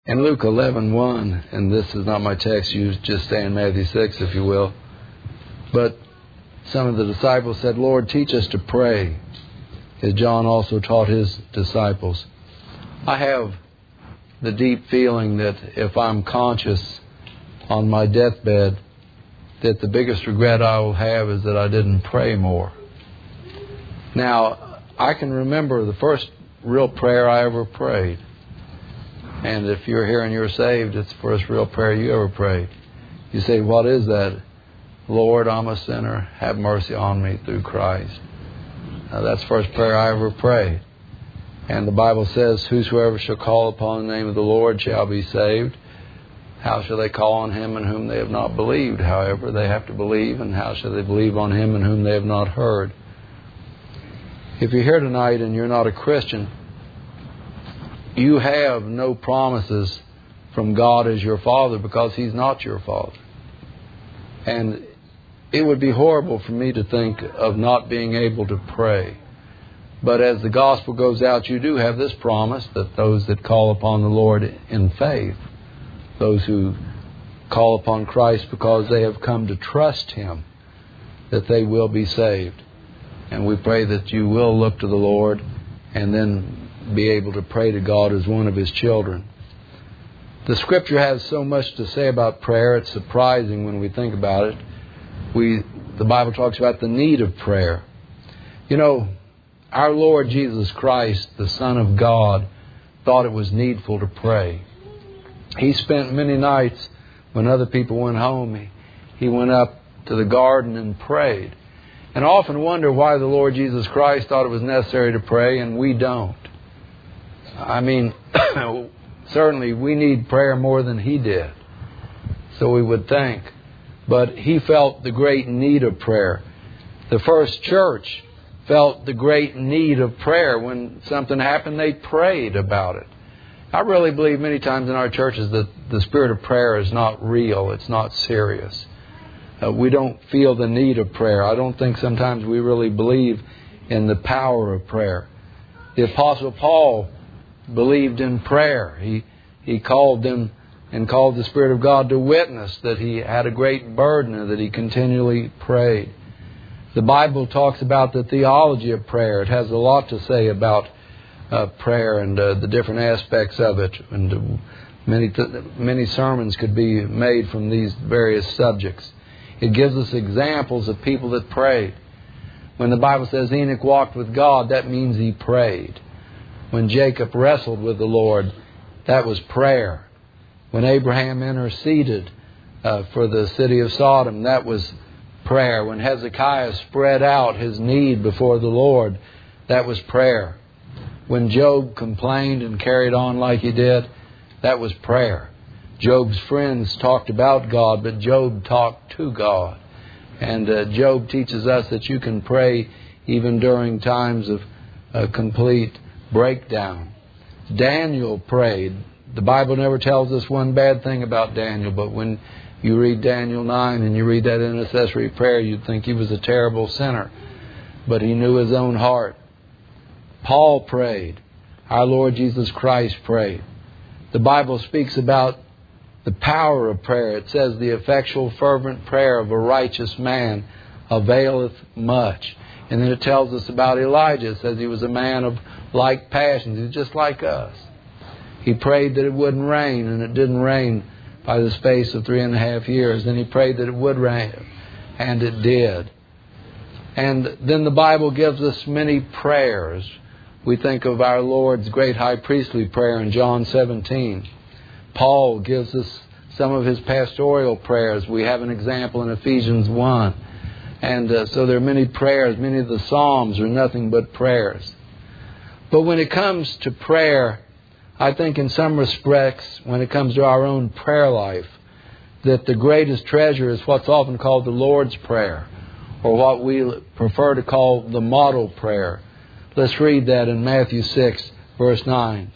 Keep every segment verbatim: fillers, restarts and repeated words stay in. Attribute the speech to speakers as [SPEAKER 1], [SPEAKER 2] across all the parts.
[SPEAKER 1] In Luke eleven one, and this is not my text, you just stay in Matthew six if you will, but some of the disciples said, Lord, teach us to pray, as John also taught his disciples. I have the deep feeling that if I'm conscious on my deathbed, that the biggest regret I will have is that I didn't pray more. Now, I can remember the first real prayer I ever prayed. And if you're here and you're saved, it's the first real prayer you ever prayed. You say, what is that? Lord, I'm a sinner. Have mercy on me through Christ. Now, that's the first prayer I ever prayed. And the Bible says, whosoever shall call upon the name of the Lord shall be saved. How shall they call on Him in whom they have not believed? However, they have to believe. And how shall they believe on Him in whom they have not heard? If you're here tonight and you're not a Christian, you have no promises from God as your Father because He's not your Father. And it would be horrible for me to think of not being able to pray. But as the gospel goes out, you do have this promise that those that call upon the Lord in faith, those who call upon Christ because they have come to trust Him, that they will be saved. And we pray that you will look to the Lord and then be able to pray to God as one of His children. The Scripture has so much to say about prayer, it's surprising when we think about it. We, the Bible talks about the need of prayer. You know, our Lord Jesus Christ, the Son of God, thought it was needful to pray. He spent many nights when other people went home. He, he went up to the garden and prayed. And I often wonder why the Lord Jesus Christ thought it was necessary to pray and we don't. I mean, certainly we need prayer more than He did. So we would think. But He felt the great need of prayer. The first church felt the great need of prayer. When something happened, they prayed about it. I really believe many times in our churches that the spirit of prayer is not real. It's not serious. Uh, we don't feel the need of prayer. I don't think sometimes we really believe in the power of prayer. The Apostle Paul believed in prayer. He he called them and called the Spirit of God to witness that he had a great burden and that he continually prayed. The Bible talks about the theology of prayer. It has a lot to say about uh, prayer and uh, the different aspects of it. And uh, many th- many sermons could be made from these various subjects. It gives us examples of people that prayed. When the Bible says Enoch walked with God, that means he prayed. When Jacob wrestled with the Lord, that was prayer. When Abraham interceded uh, for the city of Sodom, that was prayer. When Hezekiah spread out his need before the Lord, that was prayer. When Job complained and carried on like he did, that was prayer. Job's friends talked about God, but Job talked to God. And uh, Job teaches us that you can pray even during times of uh, complete breakdown. Daniel prayed. The Bible never tells us one bad thing about Daniel, but when you read Daniel nine and you read that intercessory prayer, you'd think he was a terrible sinner. But he knew his own heart. Paul prayed. Our Lord Jesus Christ prayed. The Bible speaks about the power of prayer. It says the effectual fervent prayer of a righteous man availeth much. And then it tells us about Elijah. It says he was a man of like passions. He's just like us. He prayed that it wouldn't rain, and it didn't rain by the space of three and a half years. Then he prayed that it would rain, and it did. And then the Bible gives us many prayers. We think of our Lord's great high priestly prayer in John seventeen. Paul gives us some of his pastoral prayers. We have an example in Ephesians one. And uh, so there are many prayers. Many of the Psalms are nothing but prayers. But when it comes to prayer, I think in some respects, when it comes to our own prayer life, that the greatest treasure is what's often called the Lord's Prayer, or what we prefer to call the model prayer. Let's read that in Matthew six, verse nine.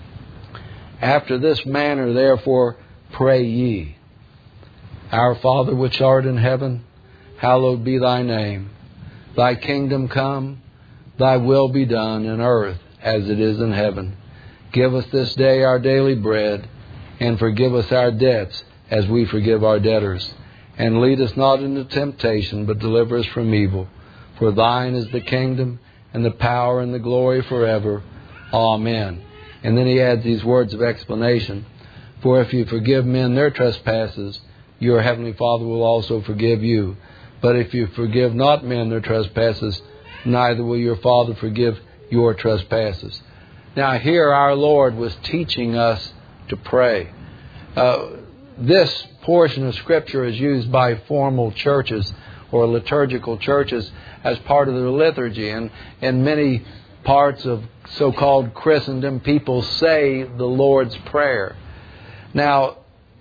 [SPEAKER 1] After this manner, therefore, pray ye. Our Father which art in heaven, hallowed be thy name. Thy kingdom come, thy will be done in earth as it is in heaven. Give us this day our daily bread, And forgive us our debts as we forgive our debtors. And lead us not into temptation, but deliver us from evil. For thine is the kingdom and the power and the glory forever. Amen. And then he adds these words of explanation. For if you forgive men their trespasses, your heavenly Father will also forgive you. But if you forgive not men their trespasses, neither will your Father forgive your trespasses. Now here our Lord was teaching us to pray. Uh, this portion of Scripture is used by formal churches or liturgical churches as part of their liturgy. And in many parts of so-called Christendom, people say the Lord's Prayer. Now,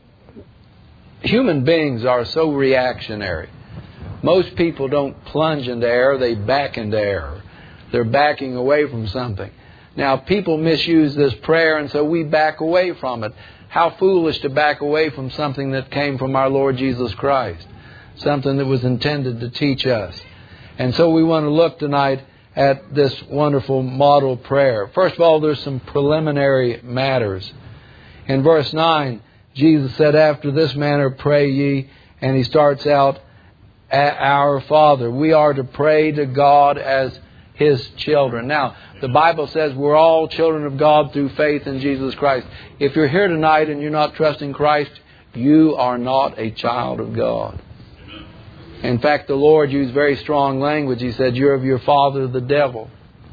[SPEAKER 1] human beings are so reactionary. Most people don't plunge into error, they back into error. They're backing away from something. Now, people misuse this prayer, and so we back away from it. How foolish to back away from something that came from our Lord Jesus Christ. Something that was intended to teach us. And so we want to look tonight at this wonderful model prayer. First of all, there's some preliminary matters. In verse nine, Jesus said, after this manner pray ye, and he starts out, our Father. We are to pray to God as His children. Now, the Bible says we're all children of God through faith in Jesus Christ. If you're here tonight and you're not trusting Christ, you are not a child of God. In fact, the Lord used very strong language. He said, you're of your father, the devil.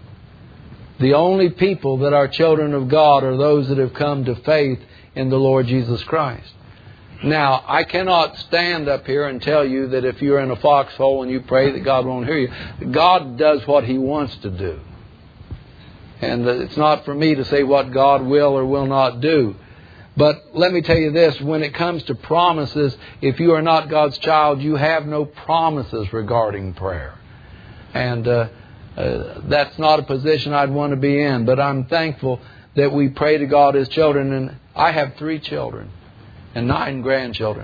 [SPEAKER 1] The only people that are children of God are those that have come to faith in the Lord Jesus Christ. Now, I cannot stand up here and tell you that if you're in a foxhole and you pray that God won't hear you. God does what He wants to do. And it's not for me to say what God will or will not do. But let me tell you this, when it comes to promises, if you are not God's child, you have no promises regarding prayer. And uh, uh, that's not a position I'd want to be in. But I'm thankful that we pray to God as children. And I have three children and nine grandchildren.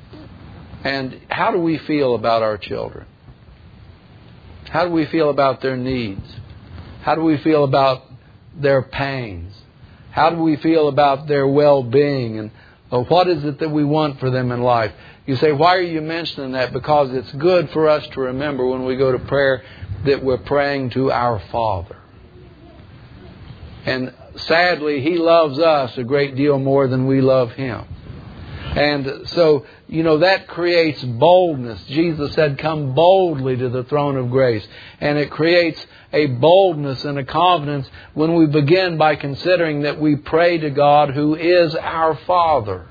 [SPEAKER 1] And how do we feel about our children? How do we feel about their needs? How do we feel about their pains? How do we feel about their well-being? And uh, what is it that we want for them in life? You say, why are you mentioning that? Because it's good for us to remember when we go to prayer that we're praying to our Father. And sadly, He loves us a great deal more than we love Him. And so, you know, that creates boldness. Jesus said, come boldly to the throne of grace. And it creates a boldness and a confidence when we begin by considering that we pray to God who is our Father.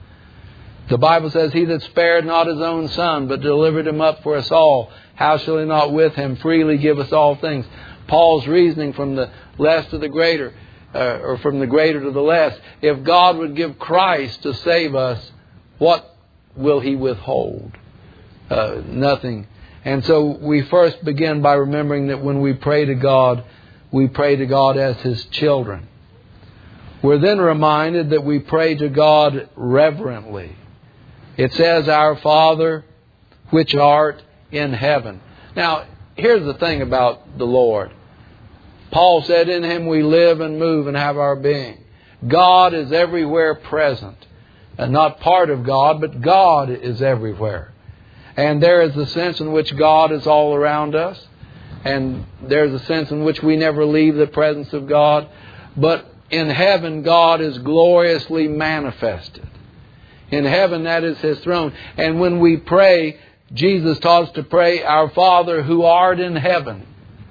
[SPEAKER 1] The Bible says, He that spared not His own Son, but delivered Him up for us all, how shall He not with Him freely give us all things? Paul's reasoning from the less to the greater, uh, or from the greater to the less. If God would give Christ to save us, what will He withhold? Uh, nothing. And so we first begin by remembering that when we pray to God, we pray to God as His children. We're then reminded that we pray to God reverently. It says, our Father, which art in heaven. Now, here's the thing about the Lord. Paul said, in Him we live and move and have our being. God is everywhere present. And not part of God, but God is everywhere. And there is a sense in which God is all around us. And there's a sense in which we never leave the presence of God. But in heaven, God is gloriously manifested. In heaven, that is His throne. And when we pray, Jesus taught us to pray, our Father who art in heaven.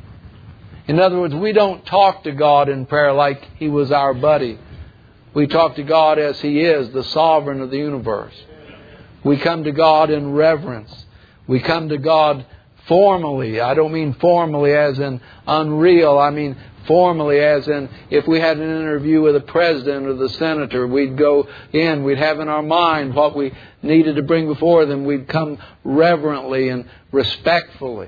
[SPEAKER 1] In other words, we don't talk to God in prayer like He was our buddy. We talk to God as He is, the sovereign of the universe. We come to God in reverence. We come to God formally. I don't mean formally as in unreal. I mean formally as in if we had an interview with the president or the senator, we'd go in, we'd have in our mind what we needed to bring before them. We'd come reverently and respectfully.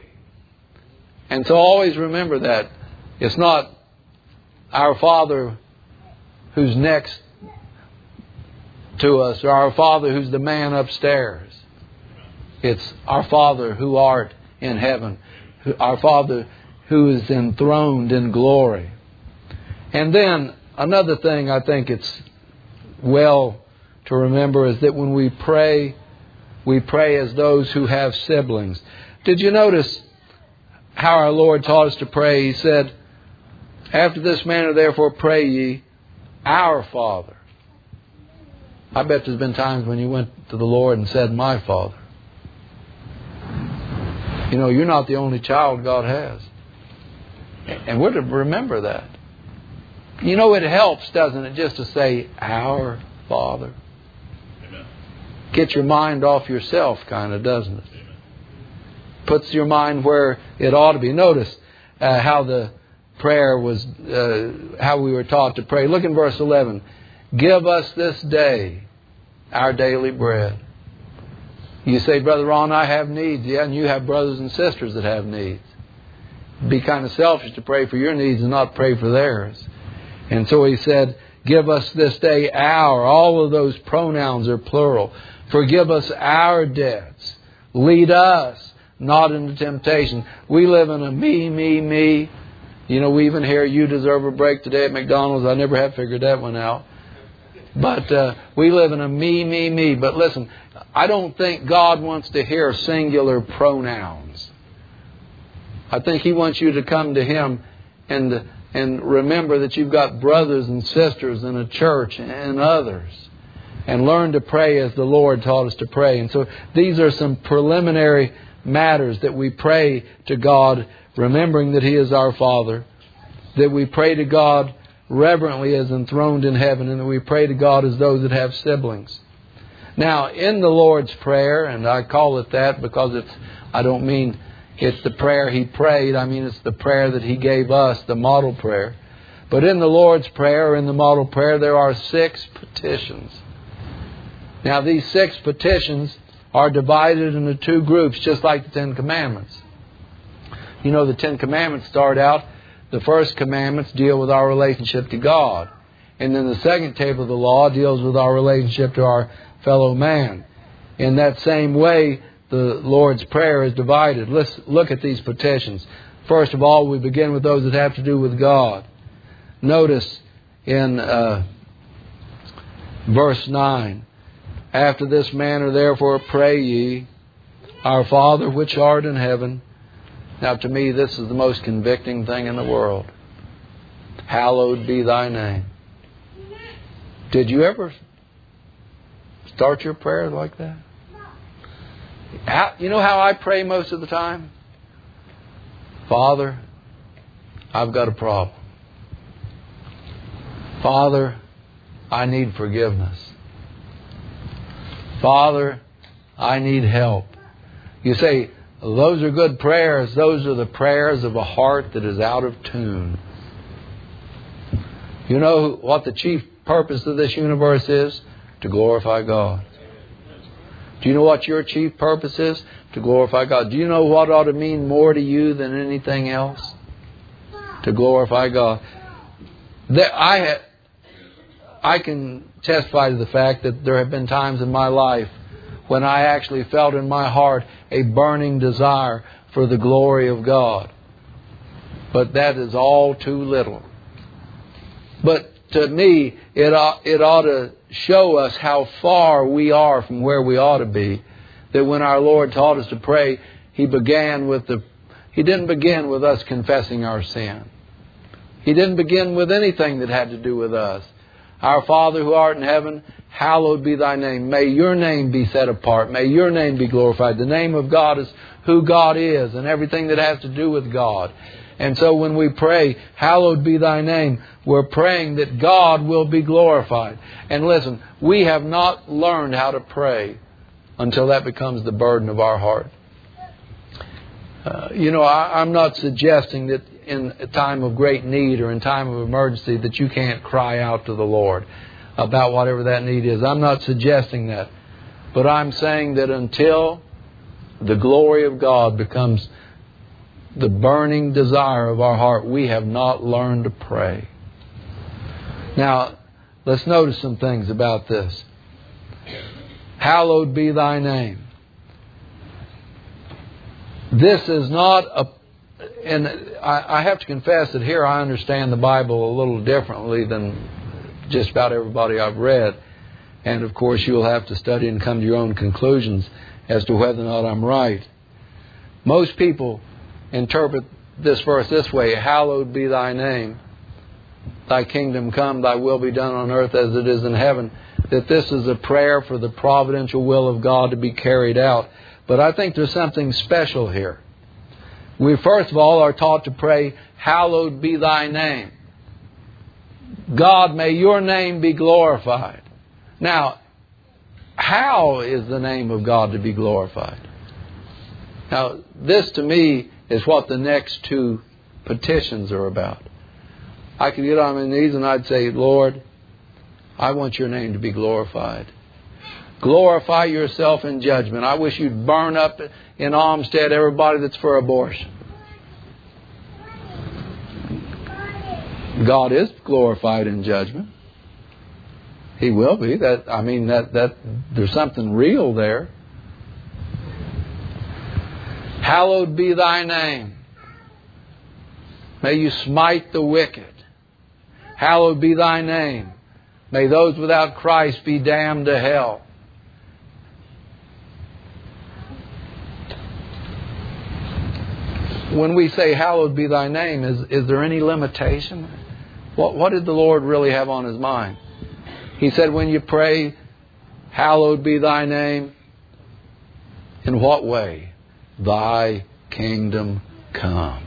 [SPEAKER 1] And so always remember that. It's not our Father who's next to us, or our Father who's the man upstairs. It's our Father who art in heaven, our Father who is enthroned in glory. And then another thing I think it's well to remember is that when we pray, we pray as those who have siblings. Did you notice how our Lord taught us to pray? He said, after this manner therefore pray ye, our Father. I bet there's been times when you went to the Lord and said, my Father. You know, you're not the only child God has. And we're to remember that. You know, it helps, doesn't it, just to say, our Father. Amen. Get your mind off yourself, kind of, doesn't it? Amen. Puts your mind where it ought to be. Notice uh, how the prayer was, uh, how we were taught to pray. Look in verse eleven. Give us this day our daily bread. You say, Brother Ron, I have needs. Yeah, and you have brothers and sisters that have needs. It'd be kind of selfish to pray for your needs and not pray for theirs. And so he said, give us this day our. All of those pronouns are plural. Forgive us our debts. Lead us not into temptation. We live in a me, me, me. You know, we even hear you deserve a break today at McDonald's. I never have figured that one out. But uh, we live in a me, me, me. But listen, I don't think God wants to hear singular pronouns. I think He wants you to come to Him and and remember that you've got brothers and sisters in a church and others. And learn to pray as the Lord taught us to pray. And so these are some preliminary matters that we pray to God, remembering that He is our Father. That we pray to God reverently as enthroned in heaven. And that we pray to God as those that have siblings. Now, in the Lord's Prayer, and I call it that because it's, I don't mean it's the prayer He prayed. I mean, it's the prayer that He gave us, the model prayer. But in the Lord's Prayer, or in the model prayer, there are six petitions. Now, these six petitions are divided into two groups, just like the Ten Commandments. You know, the Ten Commandments start out, the first commandments deal with our relationship to God. And then the second table of the law deals with our relationship to our fellow man. In that same way, the Lord's Prayer is divided. Let's look at these petitions. First of all, we begin with those that have to do with God. Notice in uh, verse nine, after this manner therefore pray ye, our Father which art in heaven. Now to me this is the most convicting thing in the world. Hallowed be thy name. Did you ever start your prayer like that? How, you know how I pray most of the time? Father, I've got a problem. Father, I need forgiveness. Father, I need help. You say, those are good prayers. Those are the prayers of a heart that is out of tune. You know what the chief purpose of this universe is? To glorify God. Do you know what your chief purpose is? To glorify God. Do you know what ought to mean more to you than anything else? To glorify God. There, I, ha, I can testify to the fact that there have been times in my life when I actually felt in my heart a burning desire for the glory of God. But that is all too little. But to me, it ought, it ought to show us how far we are from where we ought to be. That when our Lord taught us to pray, He began with the, He didn't begin with us confessing our sin. He didn't begin with anything that had to do with us. Our Father who art in heaven, hallowed be thy name. May your name be set apart. May your name be glorified. The name of God is who God is and everything that has to do with God. And so when we pray, hallowed be thy name, we're praying that God will be glorified. And listen, we have not learned how to pray until that becomes the burden of our heart. Uh, you know, I, I'm not suggesting that in a time of great need or in time of emergency that you can't cry out to the Lord about whatever that need is. I'm not suggesting that. But I'm saying that until the glory of God becomes the burning desire of our heart, we have not learned to pray. Now, let's notice some things about this. Hallowed be thy name. This is not a... And I, I have to confess that here I understand the Bible a little differently than just about everybody I've read. And of course, you'll have to study and come to your own conclusions as to whether or not I'm right. Most people interpret this verse this way: hallowed be thy name. Thy kingdom come, thy will be done on earth as it is in heaven. That this is a prayer for the providential will of God to be carried out. But I think there's something special here. We first of all are taught to pray, hallowed be thy name. God, may your name be glorified. Now, how is the name of God to be glorified? Now, this to me is what the next two petitions are about. I could get on my knees and I'd say, Lord, I want your name to be glorified. Glorify yourself in judgment. I wish you'd burn up in Olmsted everybody that's for abortion. God is glorified in judgment. He will be. That I mean, that that there's something real there. Hallowed be thy name. May you smite the wicked. Hallowed be thy name. May those without Christ be damned to hell. When we say hallowed be thy name, is, is there any limitation? What, what did the Lord really have on His mind? He said, when you pray, hallowed be thy name, in what way? Thy kingdom come.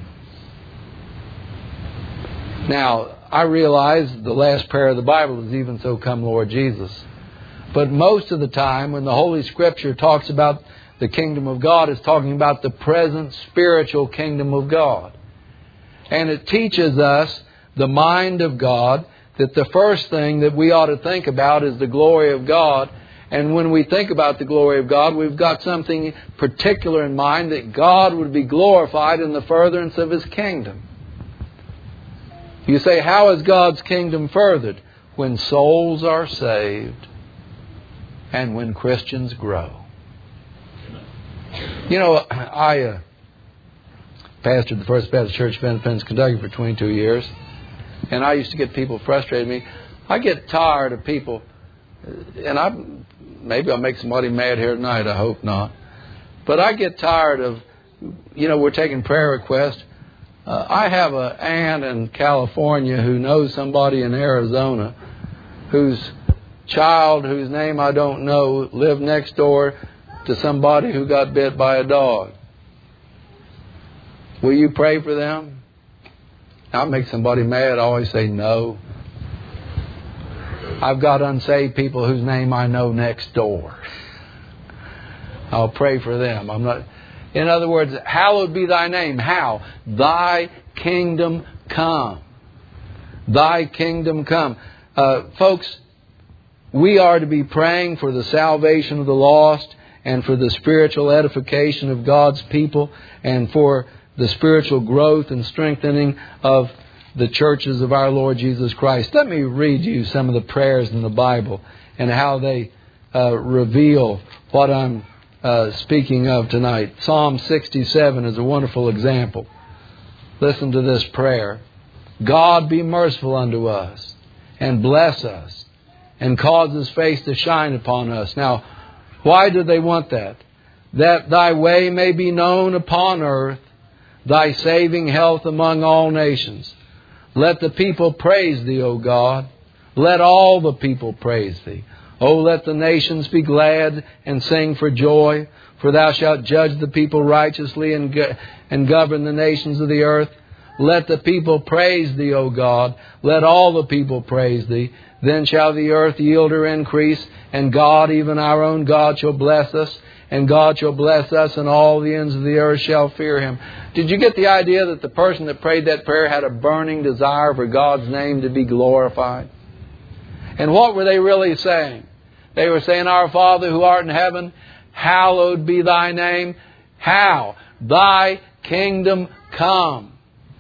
[SPEAKER 1] Now, I realize the last prayer of the Bible is even so, come Lord Jesus. But most of the time when the Holy Scripture talks about the kingdom of God, it's talking about the present spiritual kingdom of God. And it teaches us the mind of God, that the first thing that we ought to think about is the glory of God. And when we think about the glory of God, we've got something particular in mind, that God would be glorified in the furtherance of His kingdom. You say, how is God's kingdom furthered? When souls are saved and when Christians grow. You know, I uh, pastored the First Baptist Church of Independence, Kentucky for twenty-two years. And I used to get people frustrated with me. I get tired of people, and I maybe I'll make somebody mad here tonight, I hope not. But I get tired of, you know, we're taking prayer requests. Uh, I have an aunt in California who knows somebody in Arizona whose child, whose name I don't know, lived next door to somebody who got bit by a dog. Will you pray for them? I'll make somebody mad. I always say no. I've got unsaved people whose name I know next door. I'll pray for them. I'm not. In other words, hallowed be thy name. How? Thy kingdom come. Thy kingdom come. Uh, folks, we are to be praying for the salvation of the lost and for the spiritual edification of God's people and for the spiritual growth and strengthening of the churches of our Lord Jesus Christ. Let me read you some of the prayers in the Bible and how they uh, reveal what I'm uh, speaking of tonight. Psalm sixty-seven is a wonderful example. Listen to this prayer. God be merciful unto us and bless us and cause His face to shine upon us. Now, why do they want that? That thy way may be known upon earth, thy saving health among all nations. Let the people praise Thee, O God. Let all the people praise Thee. O let the nations be glad and sing for joy, for Thou shalt judge the people righteously and, go- and govern the nations of the earth. Let the people praise Thee, O God. Let all the people praise Thee. Then shall the earth yield her increase, and God, even our own God, shall bless us. And God shall bless us, and all the ends of the earth shall fear Him. Did you get the idea that the person that prayed that prayer had a burning desire for God's name to be glorified? And what were they really saying? They were saying, Our Father who art in heaven, hallowed be Thy name. How? Thy kingdom come.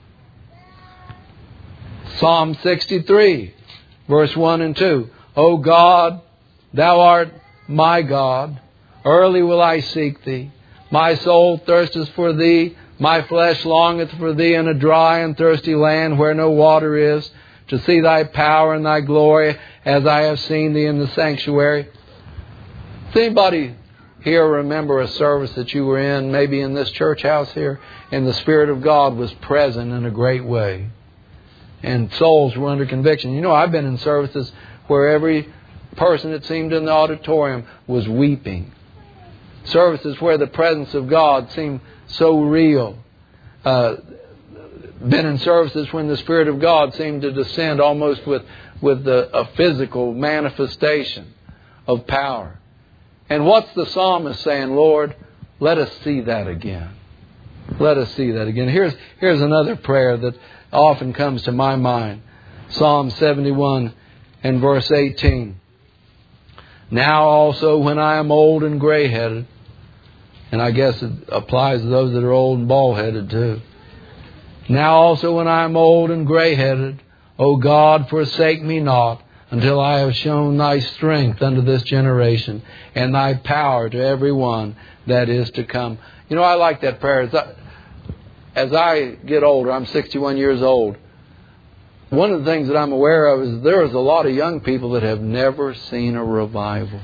[SPEAKER 1] Psalm sixty-three, verse one and two. O God, Thou art my God. Early will I seek Thee. My soul thirsteth for Thee. My flesh longeth for Thee in a dry and thirsty land where no water is, to see Thy power and Thy glory as I have seen Thee in the sanctuary. Does anybody here remember a service that you were in, maybe in this church house here, and the Spirit of God was present in a great way, and souls were under conviction? You know, I've been in services where every person that seemed in the auditorium was weeping. Services where the presence of God seemed so real. Uh, been in services when the Spirit of God seemed to descend almost with, with the, a physical manifestation of power. And what's the psalmist saying? Lord, let us see that again. Let us see that again. Here's, here's another prayer that often comes to my mind. Psalm seventy-one and verse eighteen. Now also when I am old and gray-headed, and I guess it applies to those that are old and bald-headed too. Now also when I am old and gray-headed, O God, forsake me not, until I have shown Thy strength unto this generation, and Thy power to every one that is to come. You know, I like that prayer. As I, as I get older, I'm sixty-one years old, one of the things that I'm aware of is there is a lot of young people that have never seen a revival.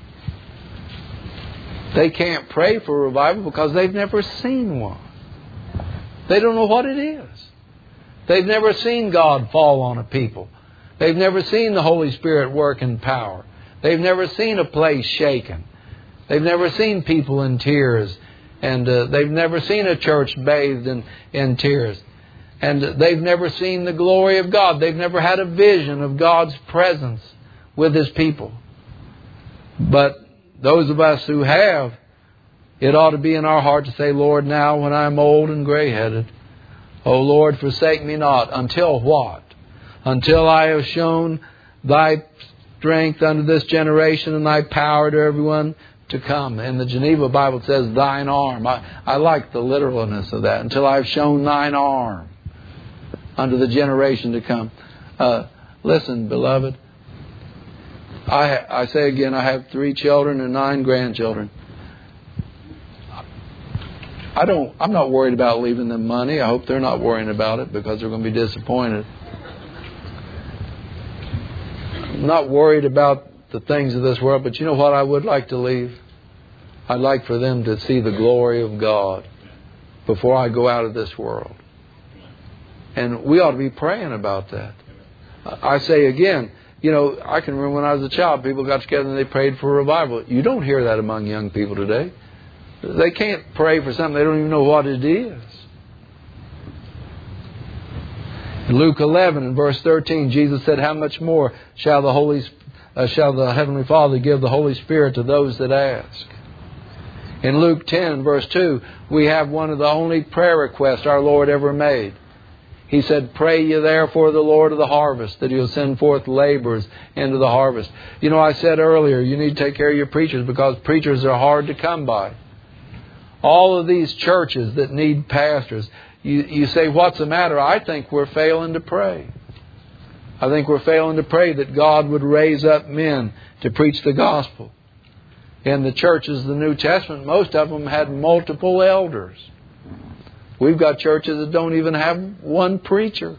[SPEAKER 1] They can't pray for a revival because they've never seen one. They don't know what it is. They've never seen God fall on a people. They've never seen the Holy Spirit work in power. They've never seen a place shaken. They've never seen people in tears. And uh, they've never seen a church bathed in, in tears. And they've never seen the glory of God. They've never had a vision of God's presence with His people. But those of us who have, it ought to be in our heart to say, Lord, now when I'm old and gray-headed, O Lord, forsake me not. Until what? Until I have shown Thy strength unto this generation and Thy power to everyone to come. And the Geneva Bible says, Thine arm. I, I like the literalness of that. Until I have shown Thine arm unto the generation to come. Uh, listen, beloved. I, I say again, I have three children and nine grandchildren. I don't, I'm not worried about leaving them money. I hope they're not worrying about it because they're going to be disappointed. I'm not worried about the things of this world, but you know what I would like to leave? I'd like for them to see the glory of God before I go out of this world. And we ought to be praying about that. I say again, you know, I can remember when I was a child, people got together and they prayed for a revival. You don't hear that among young people today. They can't pray for something they don't even know what it is. In Luke eleven and verse thirteen, Jesus said, how much more shall the Holy uh, shall the Heavenly Father give the Holy Spirit to those that ask? In Luke ten and verse two, we have one of the only prayer requests our Lord ever made. He said, pray ye therefore the Lord of the harvest, that He'll send forth laborers into the harvest. You know, I said earlier, you need to take care of your preachers because preachers are hard to come by. All of these churches that need pastors, you, you say, what's the matter? I think we're failing to pray. I think we're failing to pray that God would raise up men to preach the gospel. In the churches of the New Testament, most of them had multiple elders. We've got churches that don't even have one preacher.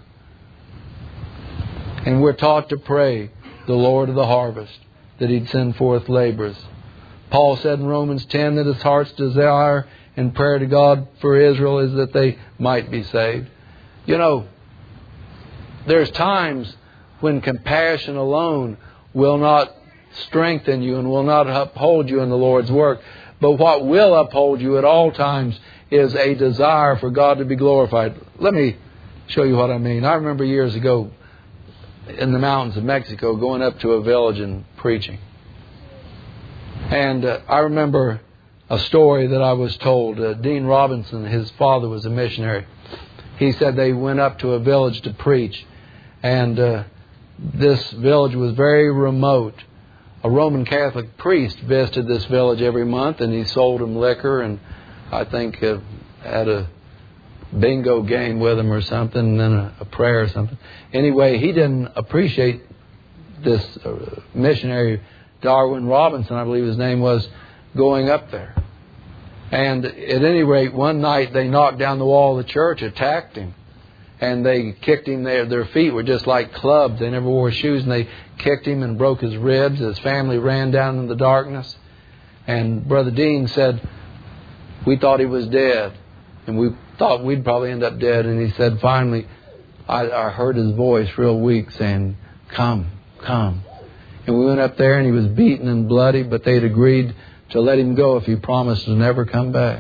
[SPEAKER 1] And we're taught to pray the Lord of the harvest, that He'd send forth laborers. Paul said in Romans ten that his heart's desire and prayer to God for Israel is that they might be saved. You know, there's times when compassion alone will not strengthen you and will not uphold you in the Lord's work. But what will uphold you at all times is a desire for God to be glorified. Let me show you what I mean. I remember years ago in the mountains of Mexico going up to a village and preaching. And uh, I remember a story that I was told. Uh, Dean Robinson, his father was a missionary. He said they went up to a village to preach. And uh, this village was very remote. A Roman Catholic priest visited this village every month, and he sold them liquor and I think uh, had a bingo game with him or something, and then a, a prayer or something. Anyway, he didn't appreciate this uh, missionary, Darwin Robinson, I believe his name was, going up there. And at any rate, one night they knocked down the wall of the church, attacked him. and they kicked him. Their, their feet were just like clubs. They never wore shoes, and they kicked him and broke his ribs. His family ran down in the darkness. And Brother Dean said, we thought he was dead. And we thought we'd probably end up dead. And he said, finally, I, I heard his voice real weak saying, come, come. And we went up there, and he was beaten and bloody, but they'd agreed to let him go if he promised to never come back.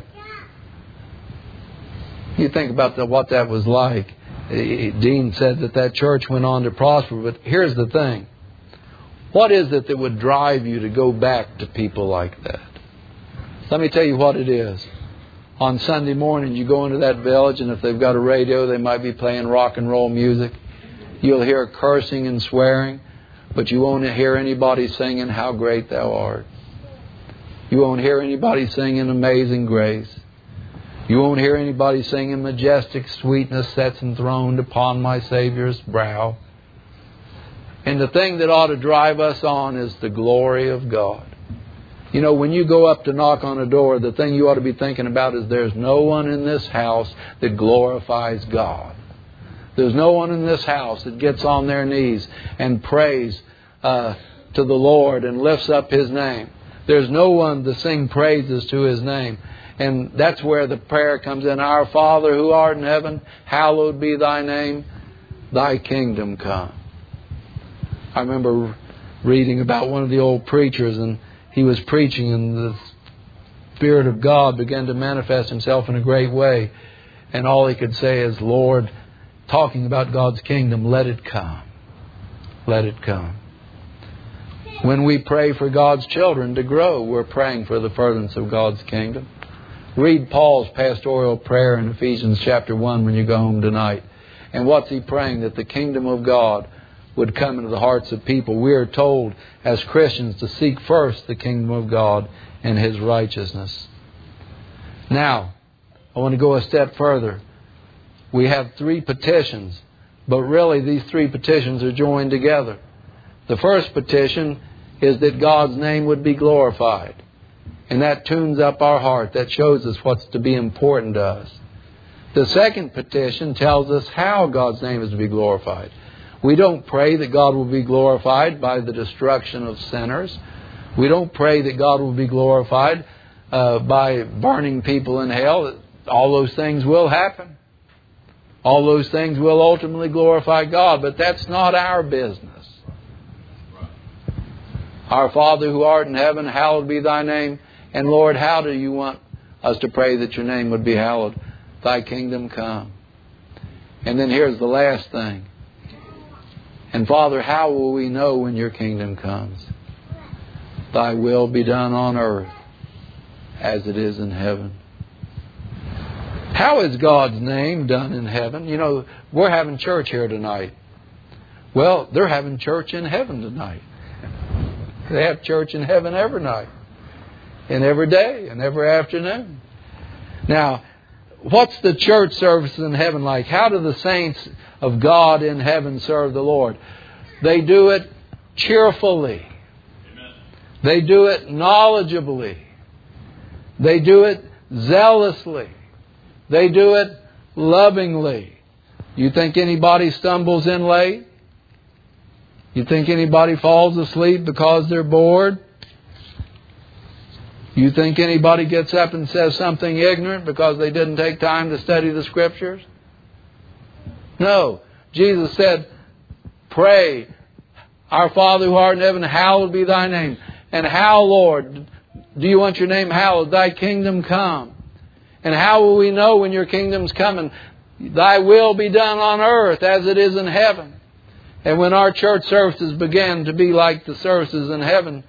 [SPEAKER 1] You think about the, what that was like. Dean said that that church went on to prosper, but here's the thing. What is it that would drive you to go back to people like that? Let me tell you what it is. On Sunday morning, you go into that village, and if they've got a radio, they might be playing rock and roll music. You'll hear cursing and swearing, but you won't hear anybody singing How Great Thou Art. You won't hear anybody singing Amazing Grace. You won't hear anybody singing Majestic Sweetness Sets enthroned upon my Savior's brow. And the thing that ought to drive us on is the glory of God. You know, when you go up to knock on a door, the thing you ought to be thinking about is there's no one in this house that glorifies God. There's no one in this house that gets on their knees and prays uh, to the Lord and lifts up His name. There's no one to sing praises to His name. And that's where the prayer comes in. Our Father who art in heaven, hallowed be Thy name. Thy kingdom come. I remember reading about one of the old preachers, and he was preaching, and the Spirit of God began to manifest Himself in a great way. And all he could say is, Lord, talking about God's kingdom, let it come. Let it come. When we pray for God's children to grow, we're praying for the furtherance of God's kingdom. Read Paul's pastoral prayer in Ephesians chapter one when you go home tonight. And what's he praying? That the kingdom of God would come into the hearts of people. We are told as Christians to seek first the kingdom of God and His righteousness. Now, I want to go a step further. We have three petitions, but really these three petitions are joined together. The first petition is that God's name would be glorified. And that tunes up our heart. That shows us what's to be important to us. The second petition tells us how God's name is to be glorified. We don't pray that God will be glorified by the destruction of sinners. We don't pray that God will be glorified uh, by burning people in hell. All those things will happen. All those things will ultimately glorify God, but that's not our business. Our Father who art in heaven, hallowed be Thy name. And Lord, how do you want us to pray that Your name would be hallowed? Thy kingdom come. And then here's the last thing. And Father, how will we know when Your kingdom comes? Thy will be done on earth as it is in heaven. How is God's name done in heaven? You know, we're having church here tonight. Well, they're having church in heaven tonight. They have church in heaven every night, and every day, and every afternoon. Now, what's the church service in heaven like? How do the saints of God in heaven serve the Lord? They do it cheerfully. Amen. They do it knowledgeably. They do it zealously. They do it lovingly. You think anybody stumbles in late? You think anybody falls asleep because they're bored? You think anybody gets up and says something ignorant because they didn't take time to study the Scriptures? No. Jesus said, pray, our Father who art in heaven, hallowed be Thy name. And how, Lord, do you want Your name hallowed? Thy kingdom come. And how will we know when Your kingdom's coming? Thy will be done on earth as it is in heaven. And when our church services begin to be like the services in heaven,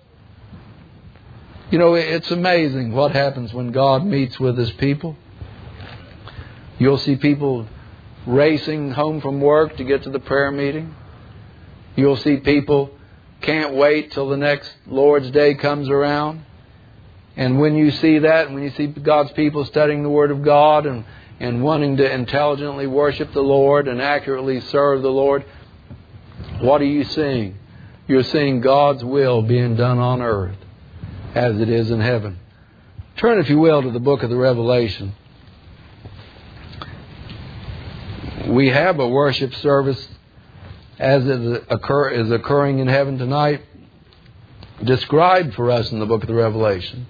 [SPEAKER 1] you know, it's amazing what happens when God meets with His people. You'll see people racing home from work to get to the prayer meeting. You'll see people can't wait till the next Lord's Day comes around. And when you see that, when you see God's people studying the Word of God and, and wanting to intelligently worship the Lord and accurately serve the Lord, what are you seeing? You're seeing God's will being done on earth as it is in heaven. Turn, if you will, to the book of the Revelation. we have a worship service as it occur, is occurring in heaven tonight, described for us in the book of the Revelation.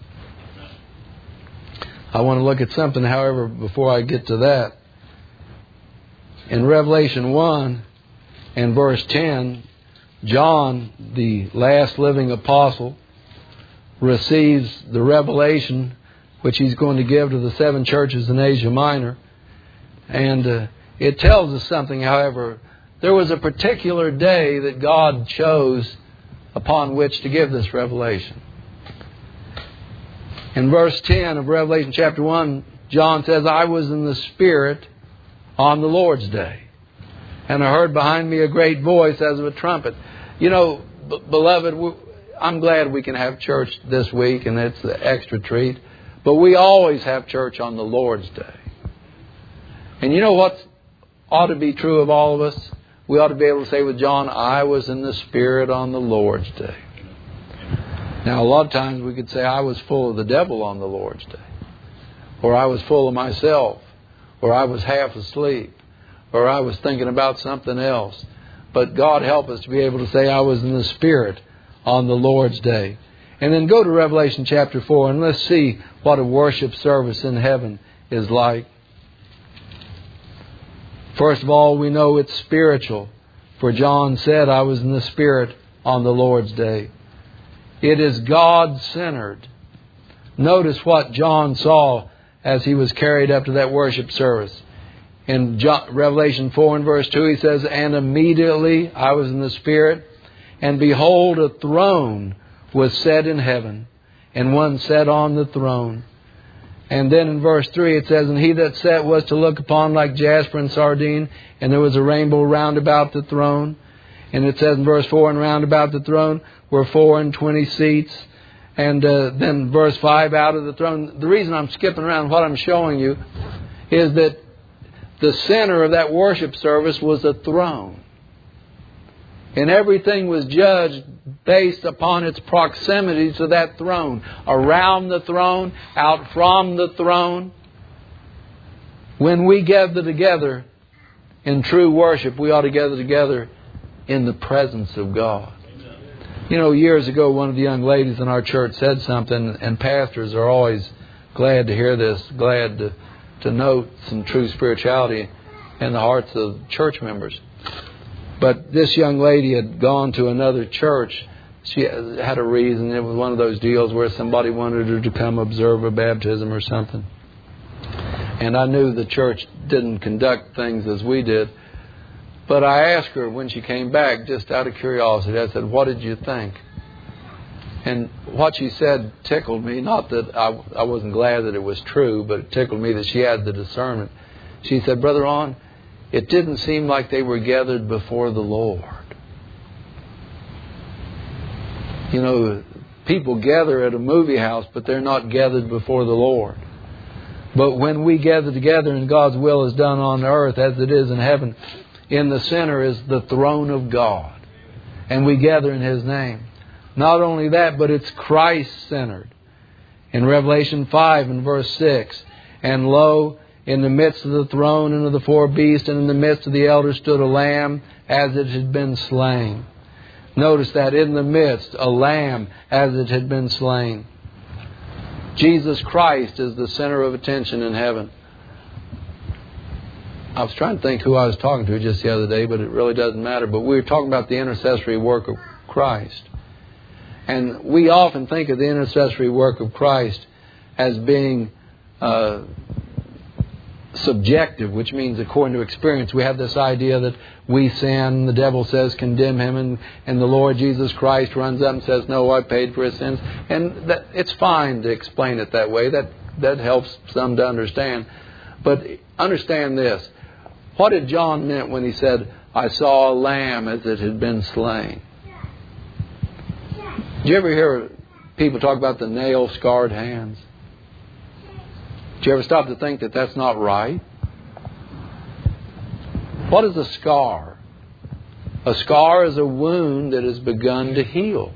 [SPEAKER 1] I want to look at something, however, before I get to that. In Revelation one and verse ten, John, the last living apostle, receives the revelation which he's going to give to the seven churches in Asia Minor. And uh, it tells us something, however. There was a particular day that God chose upon which to give this revelation. In verse ten of Revelation chapter one, John says, I was in the Spirit on the Lord's day, and I heard behind me a great voice as of a trumpet. You know, b- beloved, we, I'm glad we can have church this week, and it's the extra treat. But we always have church on the Lord's day. And you know what ought to be true of all of us? We ought to be able to say with John, I was in the Spirit on the Lord's day. Now, a lot of times we could say, I was full of the devil on the Lord's day. Or I was full of myself. Or I was half asleep. Or I was thinking about something else. But God help us to be able to say, I was in the Spirit on the Lord's day. And then go to Revelation chapter four and let's see what a worship service in heaven is like. First of all, we know it's spiritual. For John said, I was in the Spirit on the Lord's day. It is God-centered. Notice what John saw as he was carried up to that worship service. In John, Revelation four and verse two, he says, and immediately I was in the Spirit, and behold, a throne was set in heaven, and one sat on the throne. And then in verse three it says, and he that sat was to look upon like jasper and sardine, and there was a rainbow round about the throne. And it says in verse four, and round about the throne were four and twenty seats. And uh, then verse five, out of the throne. The reason I'm skipping around what I'm showing you is that the center of that worship service was a throne. And everything was judged based upon its proximity to that throne. Around the throne, out from the throne. When we gather together in true worship, we ought to gather together in the presence of God. You know, years ago, one of the young ladies in our church said something, and pastors are always glad to hear this, glad to, to note some true spirituality in the hearts of church members. But this young lady had gone to another church. She had a reason. It was one of those deals where somebody wanted her to come observe a baptism or something. And I knew the church didn't conduct things as we did. But I asked her when she came back, just out of curiosity, I said, what did you think? And what she said tickled me. Not that I, I wasn't glad that it was true, but it tickled me that she had the discernment. She said, Brother Ron, it didn't seem like they were gathered before the Lord. You know, people gather at a movie house, but they're not gathered before the Lord. But when we gather together and God's will is done on earth as it is in heaven, in the center is the throne of God. And we gather in His name. Not only that, but it's Christ-centered. In Revelation five and verse six, and lo, in the midst of the throne and of the four beasts and in the midst of the elders stood a lamb as it had been slain. Notice that, in the midst, a lamb as it had been slain. Jesus Christ is the center of attention in heaven. I was trying to think who I was talking to just the other day, but it really doesn't matter. But we were talking about the intercessory work of Christ. And we often think of the intercessory work of Christ as being uh, subjective, which means according to experience. We have this idea that we sin, the devil says condemn him, and, and the Lord Jesus Christ runs up and says, no, I paid for his sins. And that, it's fine to explain it that way. That, that helps some to understand. But understand this. What did John meant when he said, I saw a lamb as it had been slain? Did you ever hear people talk about the nail-scarred hands? Did you ever stop to think that that's not right? What is a scar? A scar is a wound that has begun to heal.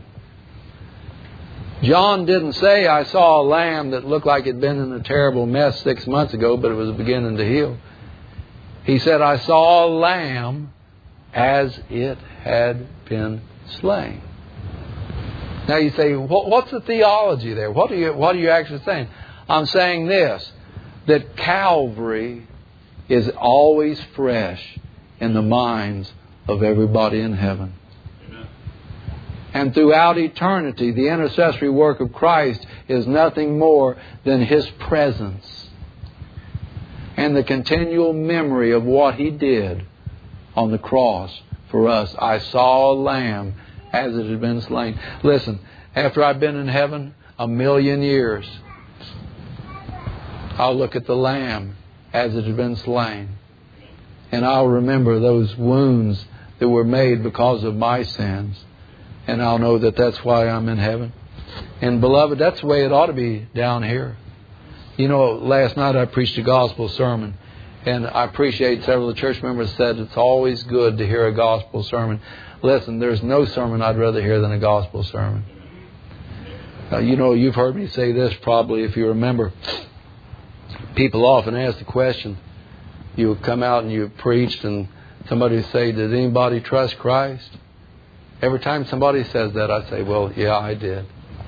[SPEAKER 1] John didn't say, I saw a lamb that looked like it had been in a terrible mess six months ago, but it was beginning to heal. He said, I saw a lamb as it had been slain. Now you say, what's the theology there? What are you, what are you actually saying? I'm saying this, that Calvary is always fresh in the minds of everybody in heaven. Amen. And throughout eternity, the intercessory work of Christ is nothing more than His presence and the continual memory of what He did on the cross for us. I saw a lamb as it had been slain. Listen, after I've been in heaven a million years, I'll look at the lamb as it had been slain. And I'll remember those wounds that were made because of my sins. And I'll know that that's why I'm in heaven. And beloved, that's the way it ought to be down here. You know, last night I preached a gospel sermon. And I appreciate several of the church members said it's always good to hear a gospel sermon. Listen, there's no sermon I'd rather hear than a gospel sermon. Uh, you know, you've heard me say this probably if you remember. People often ask the question, you come out and you've preached and somebody say, did anybody trust Christ? Every time somebody says that, I say, well, yeah, I did.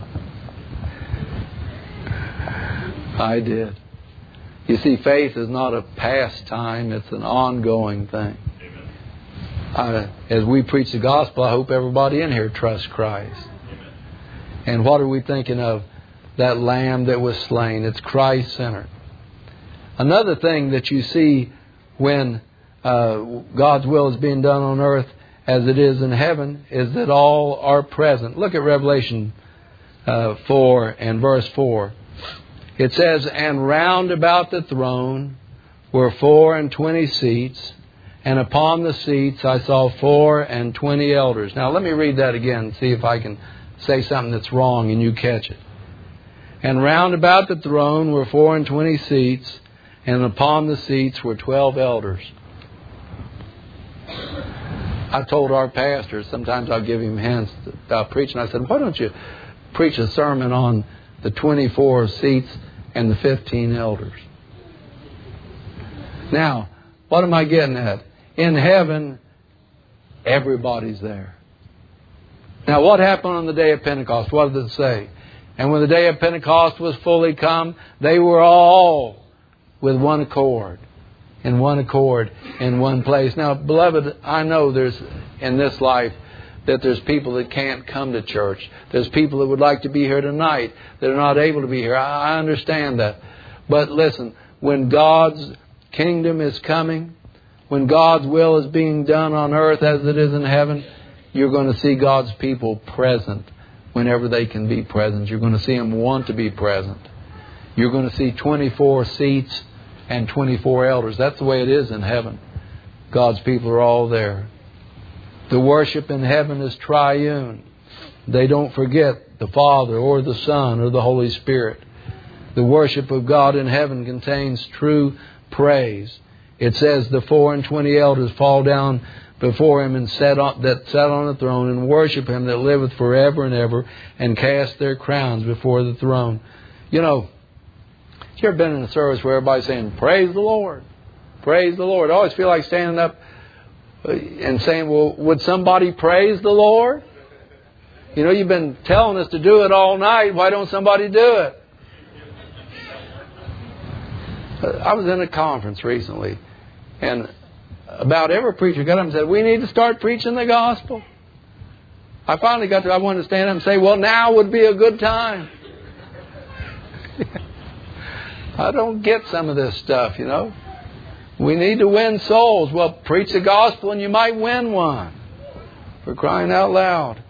[SPEAKER 1] I did. You see, faith is not a pastime, it's an ongoing thing. I, as we preach the gospel, I hope everybody in here trusts Christ. And what are we thinking of? That lamb that was slain. It's Christ-centered. Another thing that you see when uh, God's will is being done on earth as it is in heaven is that all are present. Look at Revelation uh, four and verse four. It says, and round about the throne were four and twenty seats, and upon the seats I saw four and twenty elders. Now let me read that again and see if I can say something that's wrong and you catch it. And round about the throne were four and twenty seats, and upon the seats were twelve elders. I told our pastor, sometimes I'll give him hints about preaching. I said, why don't you preach a sermon on the twenty-four seats and the fifteen elders? Now, what am I getting at? In heaven, everybody's there. Now, what happened on the day of Pentecost? What did it say? And when the day of Pentecost was fully come, they were all with one accord, in one accord, in one place. Now, beloved, I know there's, in this life, that there's people that can't come to church. There's people that would like to be here tonight that are not able to be here. I understand that. But listen, when God's kingdom is coming, when God's will is being done on earth as it is in heaven, you're going to see God's people present whenever they can be present. You're going to see them want to be present. You're going to see twenty-four seats and twenty-four elders. That's the way it is in heaven. God's people are all there. The worship in heaven is triune. They don't forget the Father or the Son or the Holy Spirit. The worship of God in heaven contains true praise. It says the four and twenty elders fall down before Him and sat on, that sat on the throne and worship Him that liveth forever and ever, and cast their crowns before the throne. You know, you ever been in a service where everybody's saying, praise the Lord, praise the Lord? I always feel like standing up and saying, well, would somebody praise the Lord? You know, you've been telling us to do it all night. Why don't somebody do it? I was in a conference recently, and about every preacher got up and said, we need to start preaching the gospel. I finally got to, I wanted to stand up and say, well, now would be a good time. I don't get some of this stuff, you know. We need to win souls. Well, preach the gospel and you might win one. For crying out loud.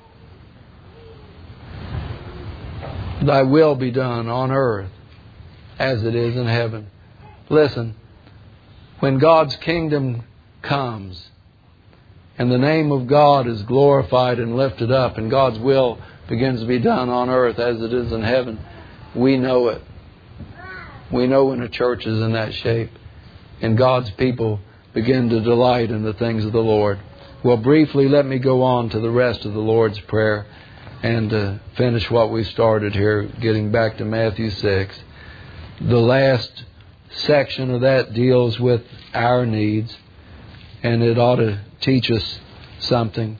[SPEAKER 1] Thy will be done on earth as it is in heaven. Listen, when God's kingdom comes and the name of God is glorified and lifted up and God's will begins to be done on earth as it is in heaven, we know it. We know when a church is in that shape and God's people begin to delight in the things of the Lord. Well, briefly, let me go on to the rest of the Lord's Prayer and uh, finish what we started here, getting back to Matthew six. The last section of that deals with our needs, and it ought to teach us something.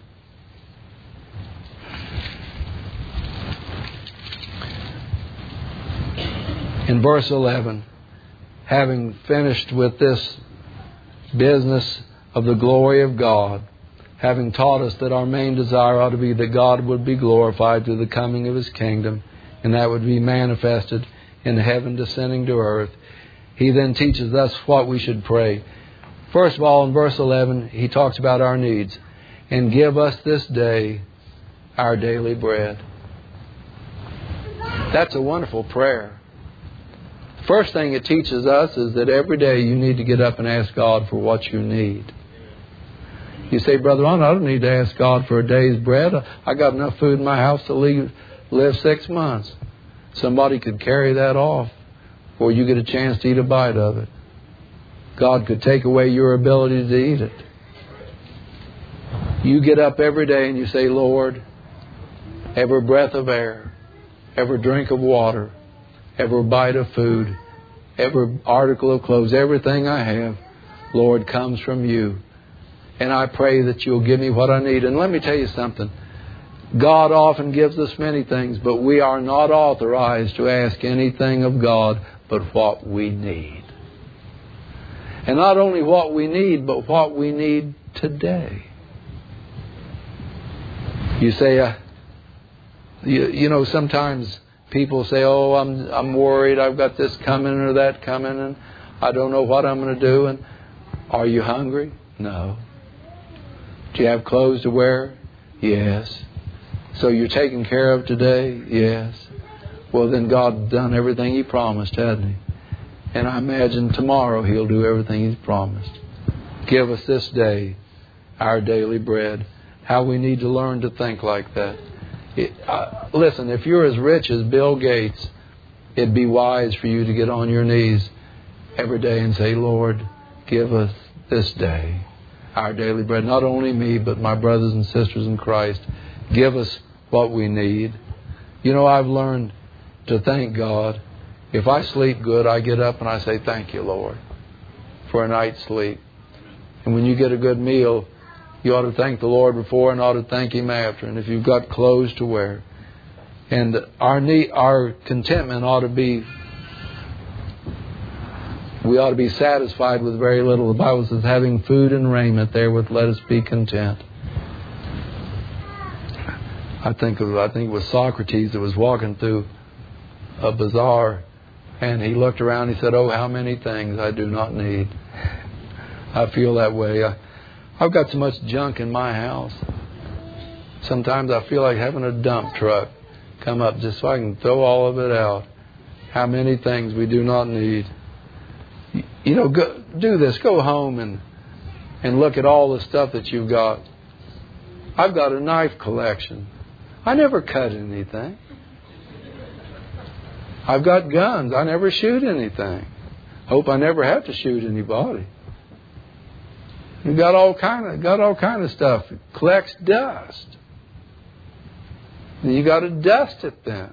[SPEAKER 1] In verse eleven, having finished with this business of the glory of God, having taught us that our main desire ought to be that God would be glorified through the coming of His kingdom, and that would be manifested in heaven descending to earth, He then teaches us what we should pray. First of all, in verse eleven, He talks about our needs. And give us this day our daily bread. That's a wonderful prayer. First thing it teaches us is that every day you need to get up and ask God for what you need. You say, Brother Ron, I don't need to ask God for a day's bread. I got enough food in my house to leave, live six months. Somebody could carry that off, or you get a chance to eat a bite of it. God could take away your ability to eat it. You get up every day and you say, Lord, every breath of air, every drink of water, every bite of food, every article of clothes, everything I have, Lord, comes from You. And I pray that You'll give me what I need. And let me tell you something. God often gives us many things, but we are not authorized to ask anything of God but what we need. And not only what we need, but what we need today. You say, uh, you, you know, sometimes people say, oh, I'm I'm worried, I've got this coming or that coming, and I don't know what I'm going to do. And are you hungry? No. Do you have clothes to wear? Yes. So you're taken care of today? Yes. Well, then God's done everything He promised, hasn't He? And I imagine tomorrow He'll do everything He's promised. Give us this day our daily bread. How we need to learn to think like that. It, uh, listen, if you're as rich as Bill Gates, it'd be wise for you to get on your knees every day and say, Lord, give us this day our daily bread. Not only me, but my brothers and sisters in Christ. Give us what we need. You know, I've learned to thank God. If I sleep good, I get up and I say, thank You, Lord, for a night's sleep. And when you get a good meal, you ought to thank the Lord before and ought to thank Him after. And if you've got clothes to wear. And our need, our contentment ought to be, we ought to be satisfied with very little. The Bible says, having food and raiment therewith, let us be content. I think of, I think it was Socrates that was walking through a bazaar, and he looked around and he said, oh, how many things I do not need. I feel that way. I, I've got so much junk in my house. Sometimes I feel like having a dump truck come up just so I can throw all of it out. How many things we do not need. You know, go, do this. Go home and and look at all the stuff that you've got. I've got a knife collection. I never cut anything. I've got guns. I never shoot anything. Hope I never have to shoot anybody. You got all kind of got all kind of stuff. It collects dust. And you got to dust it then.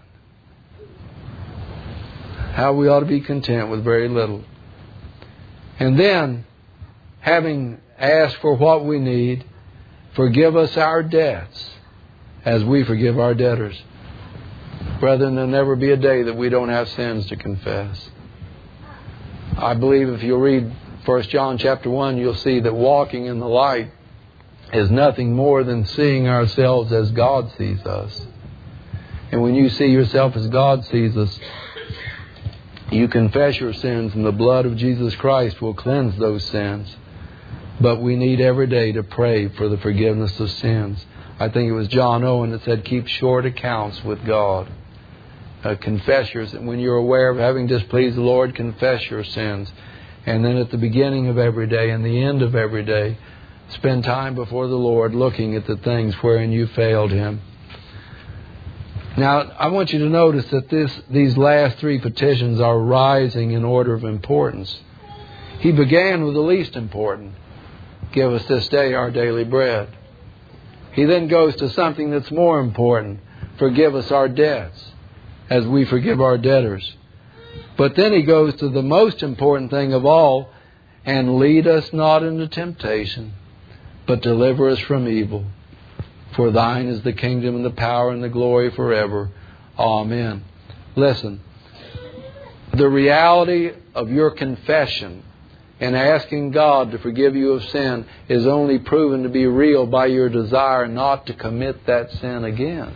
[SPEAKER 1] How we ought to be content with very little. And then, having asked for what we need, forgive us our debts as we forgive our debtors. Brethren, there'll never be a day that we don't have sins to confess. I believe if you'll read First John chapter one, you'll see that walking in the light is nothing more than seeing ourselves as God sees us. And when you see yourself as God sees us, you confess your sins, and the blood of Jesus Christ will cleanse those sins. But we need every day to pray for the forgiveness of sins. I think it was John Owen that said, keep short accounts with God. Uh, confess your sins. When you're aware of having displeased the Lord, confess your sins. And then at the beginning of every day and the end of every day, spend time before the Lord looking at the things wherein you failed Him. Now, I want you to notice that this, these last three petitions are rising in order of importance. He began with the least important. Give us this day our daily bread. He then goes to something that's more important. Forgive us our debts as we forgive our debtors. But then he goes to the most important thing of all, and lead us not into temptation, but deliver us from evil. For thine is the kingdom and the power and the glory forever. Amen. Listen, the reality of your confession and asking God to forgive you of sin is only proven to be real by your desire not to commit that sin again.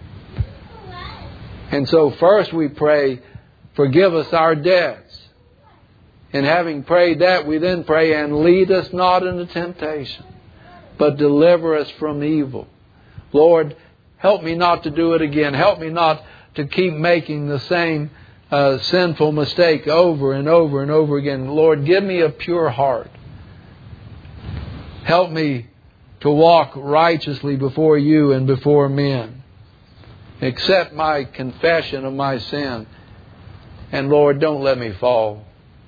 [SPEAKER 1] And so first we pray, forgive us our debts. And having prayed that, we then pray, and lead us not into temptation, but deliver us from evil. Lord, help me not to do it again. Help me not to keep making the same uh, sinful mistake over and over and over again. Lord, give me a pure heart. Help me to walk righteously before you and before men. Accept my confession of my sin. And Lord, don't let me fall.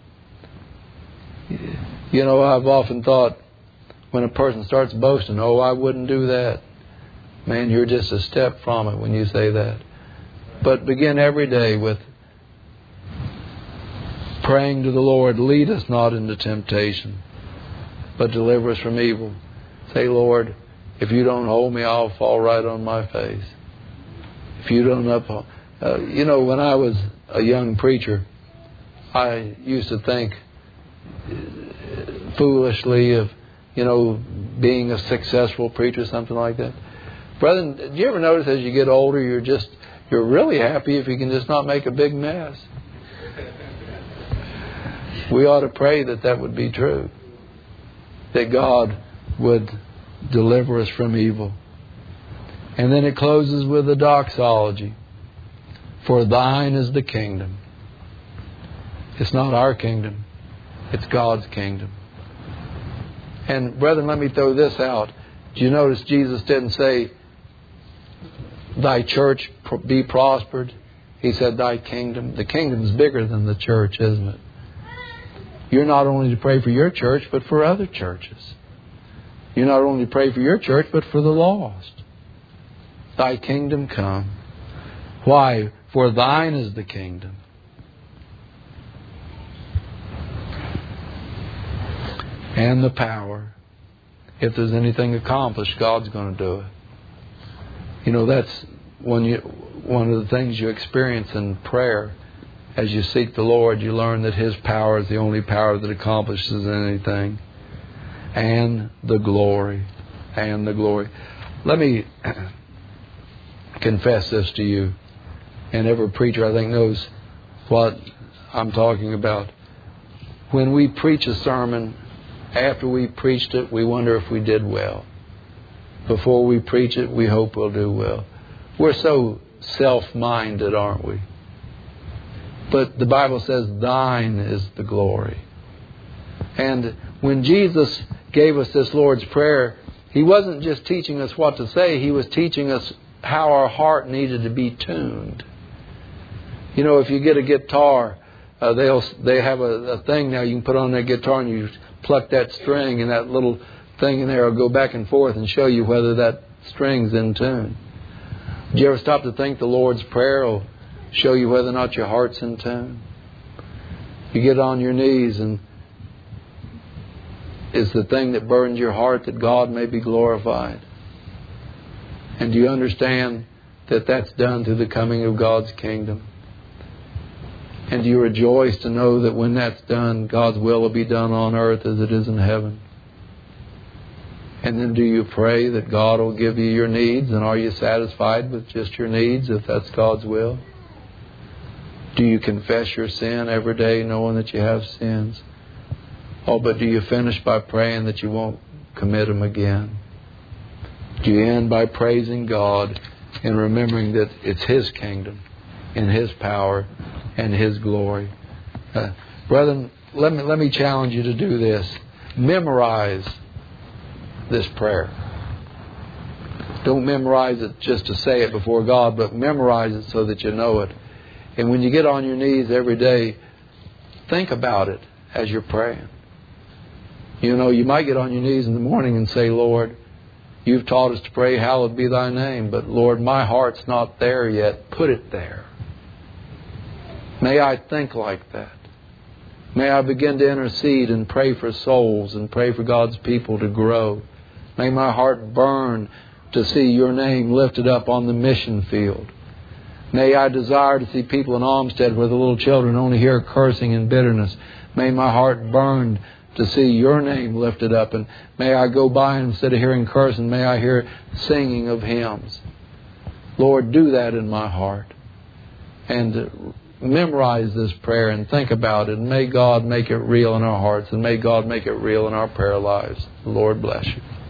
[SPEAKER 1] You know, I've often thought when a person starts boasting, oh, I wouldn't do that. Man, you're just a step from it when you say that. But begin every day with praying to the Lord, lead us not into temptation, but deliver us from evil. Say, Lord, if you don't hold me, I'll fall right on my face. If you don't uphold... Uh, you know, when I was a young preacher, I used to think foolishly of, you know, being a successful preacher, something like that. Brethren, do you ever notice as you get older, you're just, you're really happy if you can just not make a big mess? We ought to pray that that would be true. That God would deliver us from evil. And then it closes with the doxology. For thine is the kingdom. It's not our kingdom. It's God's kingdom. And brethren, let me throw this out. Do you notice Jesus didn't say, thy church be prospered? He said, thy kingdom. The kingdom is bigger than the church, isn't it? You're not only to pray for your church, but for other churches. You're not only to pray for your church, but for the lost. Thy kingdom come. Why? For thine is the kingdom. And the power. If there's anything accomplished, God's going to do it. You know, that's when you, one of the things you experience in prayer. As you seek the Lord, you learn that His power is the only power that accomplishes anything. And the glory. And the glory. Let me confess this to you. And every preacher, I think, knows what I'm talking about. When we preach a sermon, after we preached it, we wonder if we did well. Before we preach it, we hope we'll do well. We're so self-minded, aren't we? But the Bible says, thine is the glory. And when Jesus gave us this Lord's Prayer, He wasn't just teaching us what to say. He was teaching us how our heart needed to be tuned. You know, if you get a guitar, uh, they'll they have a, a thing now you can put on that guitar and you pluck that string and that little thing in there will go back and forth and show you whether that string's in tune. Do you ever stop to think the Lord's Prayer will show you whether or not your heart's in tune? You get on your knees, and is the thing that burdens your heart that God may be glorified? And do you understand that that's done through the coming of God's kingdom? And do you rejoice to know that when that's done, God's will will be done on earth as it is in heaven? And then do you pray that God will give you your needs? And are you satisfied with just your needs if that's God's will? Do you confess your sin every day knowing that you have sins? Oh, but do you finish by praying that you won't commit them again? Do you end by praising God and remembering that it's His kingdom and His power and His glory? Uh, brethren, let me, let me challenge you to do this. Memorize this prayer. Don't memorize it just to say it before God, but memorize it so that you know it. And when you get on your knees every day, think about it as you're praying. You know, you might get on your knees in the morning and say, Lord, you've taught us to pray, hallowed be thy name. But Lord, my heart's not there yet. Put it there. May I think like that. May I begin to intercede and pray for souls and pray for God's people to grow. May my heart burn to see Your name lifted up on the mission field. May I desire to see people in Olmsted where the little children only hear cursing and bitterness. May my heart burn to see Your name lifted up. And may I go by and instead of hearing cursing, may I hear singing of hymns. Lord, do that in my heart. And memorize this prayer and think about it. And may God make it real in our hearts. And may God make it real in our prayer lives. The Lord bless you.